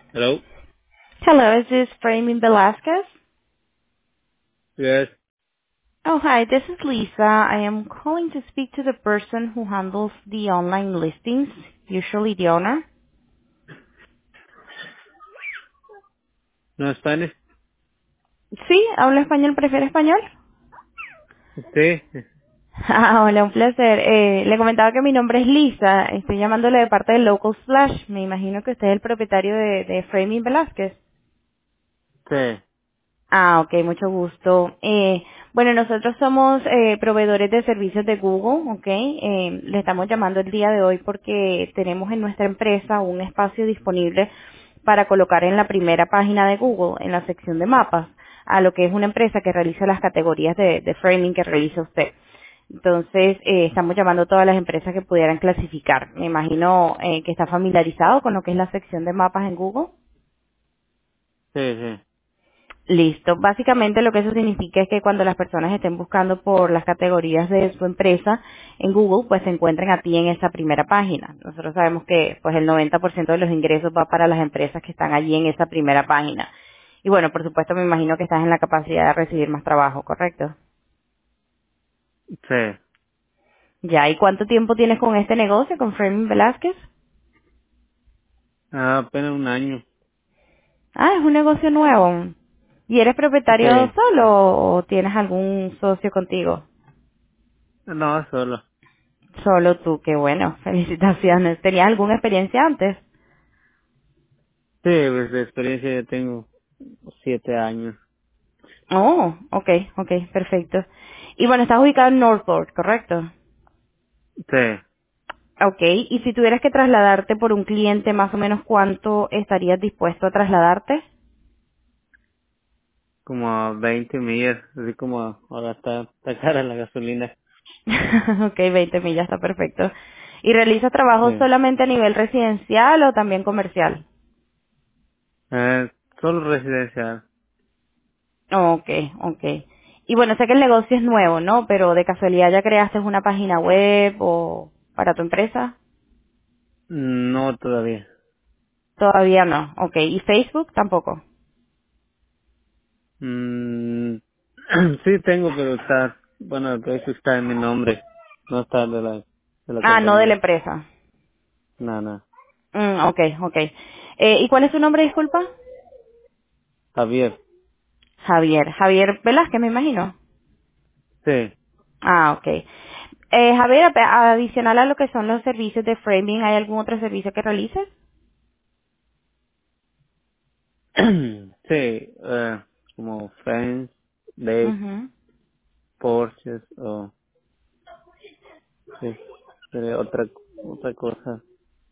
Hello? Hello, is this Framing Velasquez? Yes. Oh, hi, this is Lisa. I am calling to speak to the person who handles the online listings, usually the owner. ¿No Spanish? Sí, habla español, ¿prefiere español? Sí. Ah, hola, un placer. Le comentaba que mi nombre es Lisa. Estoy llamándole de parte de Local Slash. Me imagino que usted es el propietario de Framing Velasquez. Sí. Ah, ok, mucho gusto. Bueno, nosotros somos proveedores de servicios de Google, ok. Le estamos llamando el día de hoy porque tenemos en nuestra empresa un espacio disponible para colocar en la primera página de Google, en la sección de mapas, a lo que es una empresa que realiza las categorías de framing que realiza usted. Entonces, estamos llamando a todas las empresas que pudieran clasificar. Me imagino que está familiarizado con lo que es la sección de mapas en Google. Sí, sí. Listo. Básicamente lo que eso significa es que cuando las personas estén buscando por las categorías de su empresa en Google, pues se encuentren a ti en esa primera página. Nosotros sabemos que pues el 90% de los ingresos va para las empresas que están allí en esa primera página. Y bueno, por supuesto me imagino que estás en la capacidad de recibir más trabajo, ¿correcto? Sí. Ya, ¿y cuánto tiempo tienes con este negocio, con Framing Velázquez? Apenas un año. Ah, es un negocio nuevo. ¿Y eres propietario Sí. solo o tienes algún socio contigo? No, solo. Solo tú, qué bueno, felicitaciones. ¿Tenías alguna experiencia antes? Sí, pues de experiencia ya tengo 7 años. Oh, okay, perfecto. Y bueno, estás ubicado en Northport, ¿correcto? Sí. Okay, y si tuvieras que trasladarte por un cliente, más o menos, ¿cuánto estarías dispuesto a trasladarte? Como a 20 millas. Así como ahora está cara la gasolina. Okay, 20 millas, está perfecto. ¿Y realizas trabajo Sí. solamente a nivel residencial o también comercial? Solo residencial. Okay. Y bueno, sé que el negocio es nuevo, ¿no? Pero de casualidad ya creaste una página web o para tu empresa? No todavía. Todavía no. Ok. ¿Y Facebook? Tampoco. Mm, sí tengo, pero bueno, el precio está en mi nombre. No está de la Ah, no de la compañía. empresa. No, no. Ok. ¿Y cuál es su nombre, disculpa? Javier. Javier. Javier Velázquez, me imagino. Sí. Ah, ok. Javier, adicional a lo que son los servicios de framing, ¿hay algún otro servicio que realices? Sí, como Friends, Lake, Mhm. Porsches, o sí, sería otra cosa.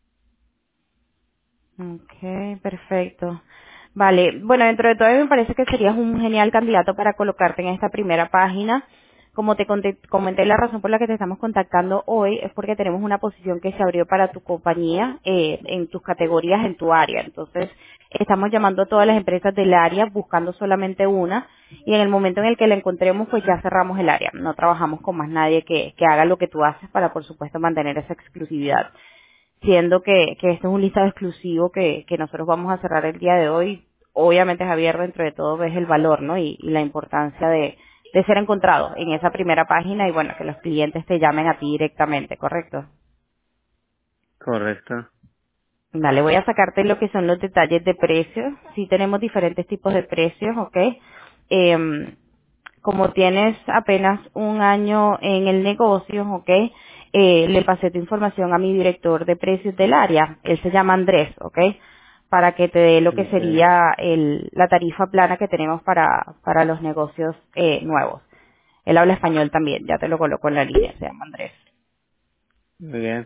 Okay, perfecto. Vale, bueno, dentro de todo me parece que serías un genial candidato para colocarte en esta primera página. Como te comenté, la razón por la que te estamos contactando hoy es porque tenemos una posición que se abrió para tu compañía en tus categorías, en tu área. Entonces, estamos llamando a todas las empresas del área buscando solamente una y en el momento en el que la encontremos, pues ya cerramos el área. No trabajamos con más nadie que haga lo que tú haces para, por supuesto, mantener esa exclusividad siendo que este es un listado exclusivo que nosotros vamos a cerrar el día de hoy. Obviamente, Javier, dentro de todo ves el valor, ¿no? Y la importancia de ser encontrado en esa primera página y bueno, que los clientes te llamen a ti directamente, ¿correcto? Correcto. Vale, voy a sacarte lo que son los detalles de precios. Sí tenemos diferentes tipos de precios, ¿ok? Em, como tienes apenas un año en el negocio, ¿ok? Le pasé tu información a mi director de precios del área. Él se llama Andrés, ¿ok? Para que te dé lo que Okay. sería la tarifa plana que tenemos para los negocios nuevos. Él habla español también, ya te lo coloco en la línea, se llama Andrés. Muy bien.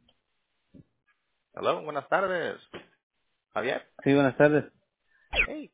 Hello, buenas tardes, Javier. Sí, buenas tardes. Hey,